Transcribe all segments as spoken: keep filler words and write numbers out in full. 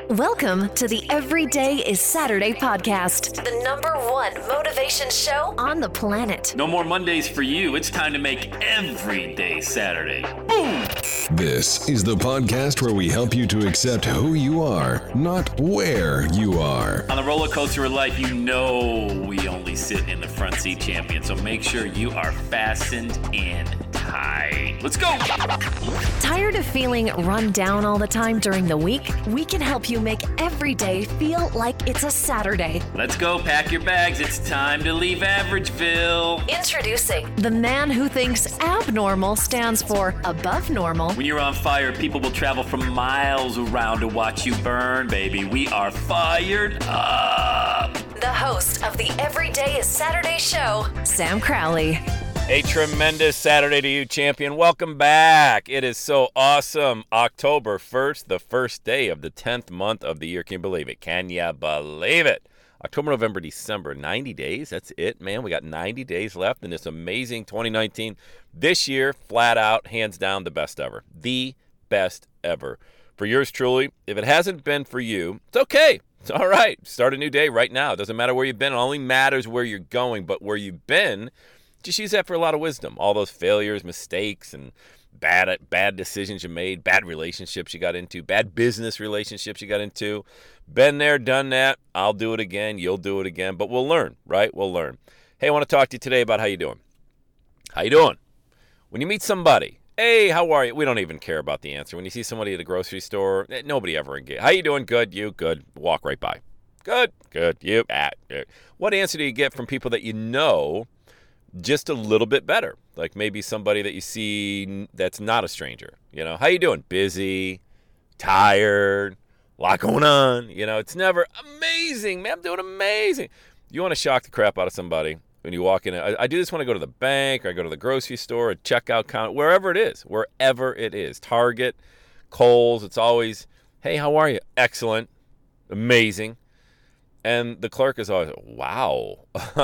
Welcome to the Everyday is Saturday podcast, the number one motivation show on the planet. No more Mondays for you. It's time to make every day Saturday. Boom! This is the podcast where we help you to accept who you are, not where you are. On the roller coaster of life, you know we only sit in the front seat, champion. So make sure you are fastened in tight. Let's go! Tired of feeling run down all the time during the week? We can help you make every day feel like it's a Saturday. Let's go, pack your bags. It's time to leave Averageville. Introducing the man who thinks abnormal stands for above normal. When you're on fire, people will travel from miles around to watch you burn, baby. We are fired up. The host of the Everyday is Saturday show, Sam Crowley. A tremendous Saturday to you, champion. Welcome back. It is so awesome. October first, the first day of the tenth month of the year. Can you believe it? Can you believe it? October, November, December, ninety days. That's it, man. We got ninety days left in this amazing twenty nineteen. This year, flat out, hands down, the best ever. The best ever. For yours truly, if it hasn't been for you, it's okay. It's all right. Start a new day right now. It doesn't matter where you've been. It only matters where you're going, but where you've been, just use that for a lot of wisdom. All those failures, mistakes, and bad bad decisions you made, bad relationships you got into, bad business relationships you got into. Been there, done that. I'll do it again. You'll do it again. But we'll learn, right? We'll learn. Hey, I want to talk to you today about how you doing. How you doing? When you meet somebody, hey, how are you? We don't even care about the answer. When you see somebody at a grocery store, nobody ever engages. How you doing? Good. You? Good. Walk right by. Good. Good. You? Ah, good. What answer do you get from people that you know just a little bit better? Like maybe somebody that you see that's not a stranger. You know, how you doing? Busy, tired, a lot going on. You know, it's never amazing, man. I'm doing amazing. You want to shock the crap out of somebody when you walk in. I, I do this when I go to the bank, or I go to the grocery store, a checkout counter, wherever it is, wherever it is. Target, Kohl's, it's always, hey, how are you? Excellent, amazing. And the clerk is always, wow,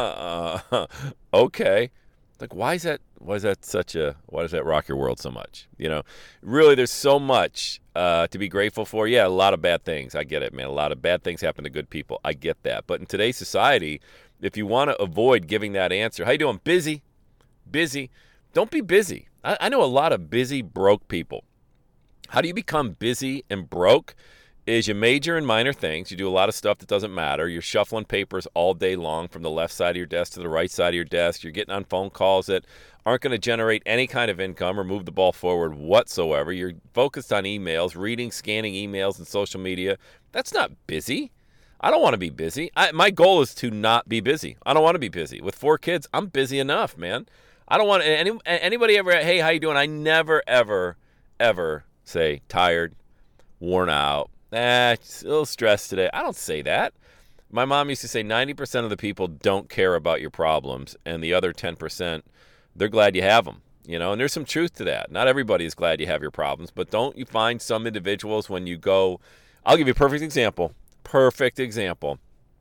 uh, okay. Like, why is that, why is that such a, why does that rock your world so much? You know, really, there's so much uh, to be grateful for. Yeah, a lot of bad things. I get it, man. A lot of bad things happen to good people. I get that. But in today's society, if you want to avoid giving that answer, how you doing? Busy, busy. Don't be busy. I, I know a lot of busy, broke people. How do you become busy and broke? Is you major in minor things. You do a lot of stuff that doesn't matter. You're shuffling papers all day long from the left side of your desk to the right side of your desk. You're getting on phone calls that aren't going to generate any kind of income or move the ball forward whatsoever. You're focused on emails, reading, scanning emails and social media. That's not busy. I don't want to be busy. I, my goal is to not be busy. I don't want to be busy. With four kids, I'm busy enough, man. I don't want any, anybody ever, hey, how you doing? I never, ever, ever say tired, worn out. Ah, a little stressed today. I don't say that. My mom used to say ninety percent of the people don't care about your problems, and the other ten percent, they're glad you have them. You know, and there's some truth to that. Not everybody is glad you have your problems, but don't you find some individuals when you go, I'll give you a perfect example. Perfect example.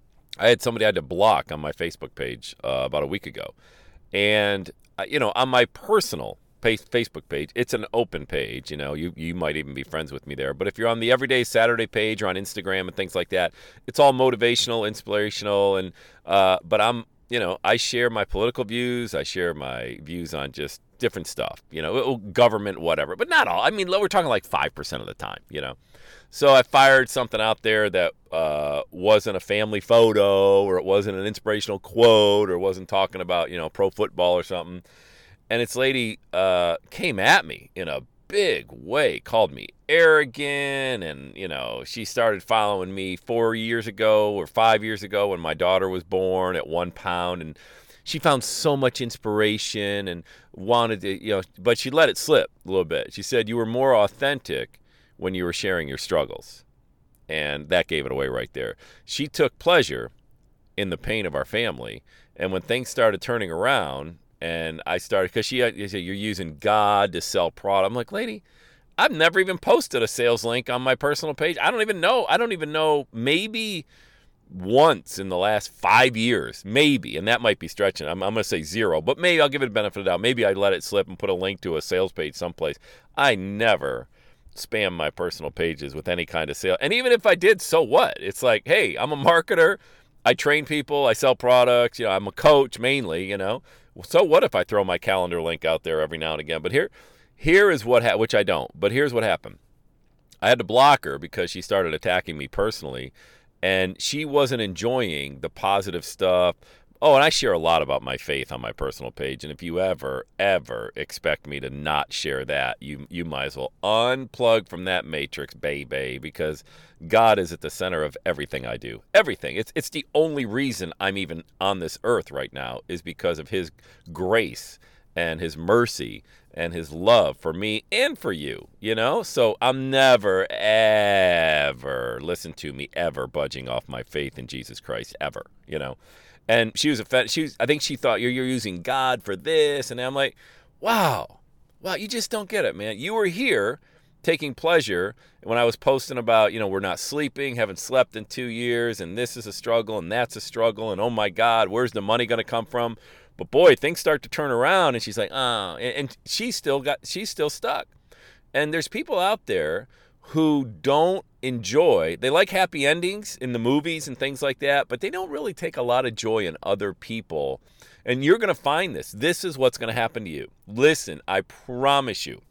I had somebody I had to block on my Facebook page uh, about a week ago. And, uh, you know, on my personal Facebook page, it's an open page. You know, you you might even be friends with me there. But if you're on the Everyday Saturday page or on Instagram and things like that, it's all motivational, inspirational, and uh, but I'm, you know, I share my political views. I share my views on just different stuff. You know, government, whatever, but not all. I mean, we're talking like five percent of the time. You know, so I fired something out there that uh, wasn't a family photo, or it wasn't an inspirational quote, or wasn't talking about, you know, pro football or something. And this lady uh, came at me in a big way, called me arrogant, and, you know, she started following me four years ago or five years ago when my daughter was born at one pound, and she found so much inspiration and wanted to, you know, but she let it slip a little bit. She said, you were more authentic when you were sharing your struggles, and that gave it away right there. She took pleasure in the pain of our family, and when things started turning around, and I started, because she said, you're using God to sell product. I'm like, lady, I've never even posted a sales link on my personal page. I don't even know. I don't even know, maybe once in the last five years, maybe, and that might be stretching. I'm, I'm going to say zero, but maybe I'll give it a benefit of the doubt. Maybe I let it slip and put a link to a sales page someplace. I never spam my personal pages with any kind of sale. And even if I did, so what? It's like, hey, I'm a marketer. I train people. I sell products. You know, I'm a coach mainly, you know. So what if I throw my calendar link out there every now and again? But here, here is what, ha- which I don't, but here's what happened. I had to block her because she started attacking me personally, and she wasn't enjoying the positive stuff. Oh, and I share a lot about my faith on my personal page, and if you ever, ever expect me to not share that, you you might as well unplug from that matrix, baby, because God is at the center of everything I do. Everything. It's it's the only reason I'm even on this earth right now is because of his grace and his mercy and his love for me and for you, you know? So I'm never, ever, listen to me, ever budging off my faith in Jesus Christ, ever, you know? And she was offended. She was, I think she thought, you're, you're using God for this. And I'm like, wow, wow, you just don't get it, man. You were here taking pleasure when I was posting about, you know, we're not sleeping, haven't slept in two years, and this is a struggle, and that's a struggle, and oh my God, where's the money going to come from? But boy, things start to turn around, and she's like, oh, and, and she's still got, she's still stuck. And there's people out there who don't enjoy, they like happy endings in the movies and things like that, but they don't really take a lot of joy in other people. And you're going to find this. This is what's going to happen to you. Listen, I promise you,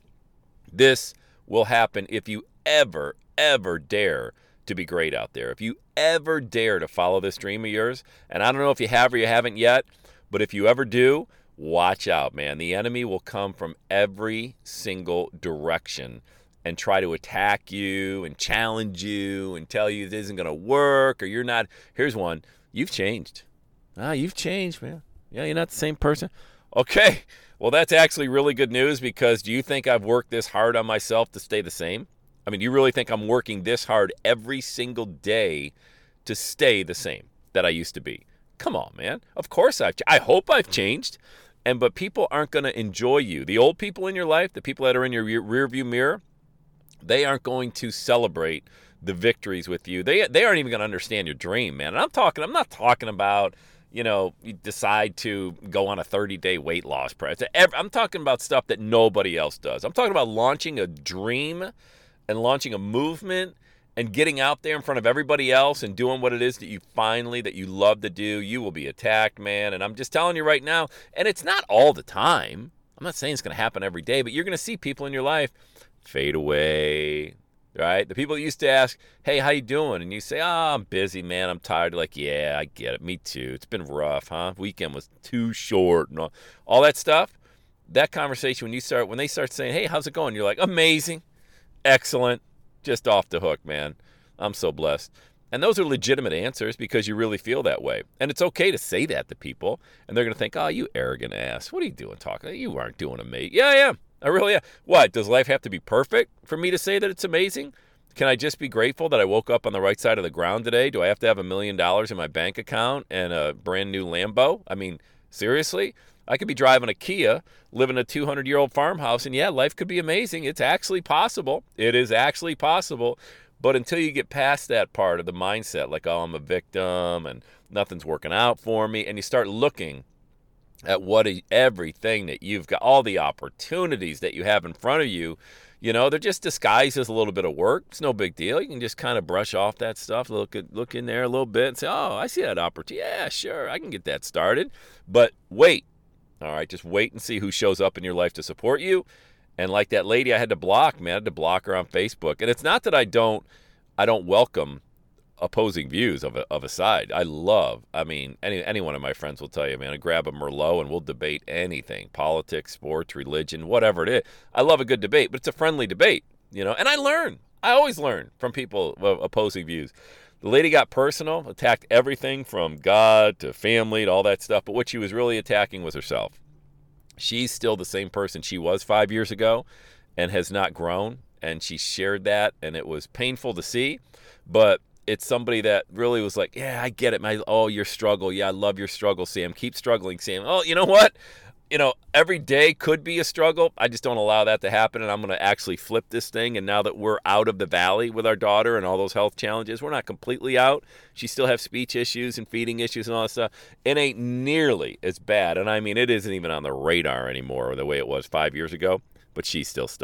this will happen if you ever, ever dare to be great out there. If you ever dare to follow this dream of yours, and I don't know if you have or you haven't yet, but if you ever do, watch out, man. The enemy will come from every single direction and try to attack you and challenge you and tell you this isn't going to work or you're not. Here's one. You've changed. Ah, you've changed, man. Yeah, you're not the same person. Okay. Well, that's actually really good news, because do you think I've worked this hard on myself to stay the same? I mean, do you really think I'm working this hard every single day to stay the same that I used to be? Come on, man. Of course I've ch- I hope I've changed. And but people aren't going to enjoy you. The old people in your life, the people that are in your rear, rear view mirror, they aren't going to celebrate the victories with you. They they aren't even going to understand your dream, man. And I'm talking, I'm not talking about, you know, you decide to go on a thirty-day weight loss press. I'm talking about stuff that nobody else does. I'm talking about launching a dream and launching a movement and getting out there in front of everybody else and doing what it is that you finally, that you love to do. You will be attacked, man. And I'm just telling you right now, and it's not all the time. I'm not saying it's going to happen every day, but you're going to see people in your life fade away, right? The people that used to ask, hey, how you doing? And you say, oh, I'm busy, man. I'm tired. Like, yeah, I get it. Me too. It's been rough, huh? Weekend was too short and all, all that stuff. That conversation, when you start, when they start saying, hey, how's it going? You're like, amazing, excellent, just off the hook, man. I'm so blessed. And those are legitimate answers because you really feel that way. And it's okay to say that to people. And they're going to think, oh, you arrogant ass. What are you doing talking? You aren't doing amazing. Yeah, I am. I really am. What? Does life have to be perfect for me to say that it's amazing? Can I just be grateful that I woke up on the right side of the ground today? Do I have to have a million dollars in my bank account and a brand new Lambo? I mean, seriously? I could be driving a Kia, living in a two hundred year old farmhouse, and yeah, life could be amazing. It's actually possible. It is actually possible. But until you get past that part of the mindset, like, oh, I'm a victim and nothing's working out for me, and you start looking at what everything that you've got, all the opportunities that you have in front of you, you know, they're just disguised as a little bit of work. It's no big deal. You can just kind of brush off that stuff, look at, look in there a little bit and say, oh, I see that opportunity. Yeah, sure, I can get that started. But wait, all right, just wait and see who shows up in your life to support you. And like that lady I had to block, man, I had to block her on Facebook. And it's not that I don't, I don't welcome opposing views of a, of a side. I love, I mean, any any one of my friends will tell you, man, I grab a Merlot and we'll debate anything, politics, sports, religion, whatever it is. I love a good debate, but it's a friendly debate, you know, and I learn. I always learn from people of opposing views. The lady got personal, attacked everything from God to family to all that stuff, but what she was really attacking was herself. She's still the same person she was five years ago and has not grown, and she shared that, and it was painful to see, but it's somebody that really was like, yeah, I get it. My, oh, your struggle. Yeah, I love your struggle, Sam. Keep struggling, Sam. Oh, you know what? You know, every day could be a struggle. I just don't allow that to happen, and I'm going to actually flip this thing. And now that we're out of the valley with our daughter and all those health challenges, we're not completely out. She still has speech issues and feeding issues and all that stuff. It ain't nearly as bad. And I mean, it isn't even on the radar anymore the way it was five years ago, but she's still stuck.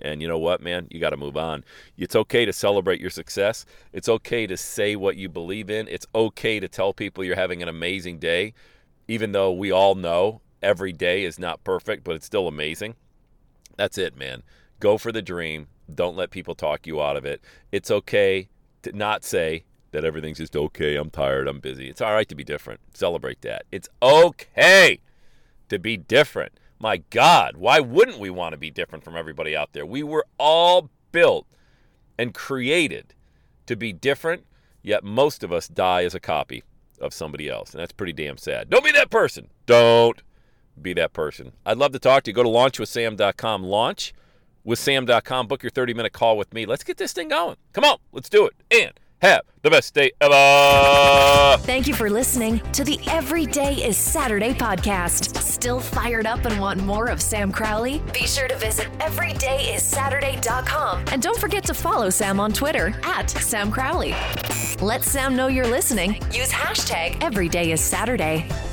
And you know what, man? You got to move on. It's okay to celebrate your success. It's okay to say what you believe in. It's okay to tell people you're having an amazing day, even though we all know every day is not perfect, but it's still amazing. That's it, man. Go for the dream. Don't let people talk you out of it. It's okay to not say that everything's just okay, I'm tired, I'm busy. It's all right to be different. Celebrate that. It's okay to be different. My God, why wouldn't we want to be different from everybody out there? We were all built and created to be different, yet most of us die as a copy of somebody else, and that's pretty damn sad. Don't be that person. Don't be that person. I'd love to talk to you. Go to launch with sam dot com. launch with sam dot com. Book your thirty-minute call with me. Let's get this thing going. Come on, let's do it. And have the best day ever. Thank you for listening to the Every Day is Saturday podcast. Still fired up and want more of Sam Crowley? Be sure to visit every day is saturday dot com. And don't forget to follow Sam on Twitter at Sam Crowley. Let Sam know you're listening. Use hashtag Every Day is Saturday.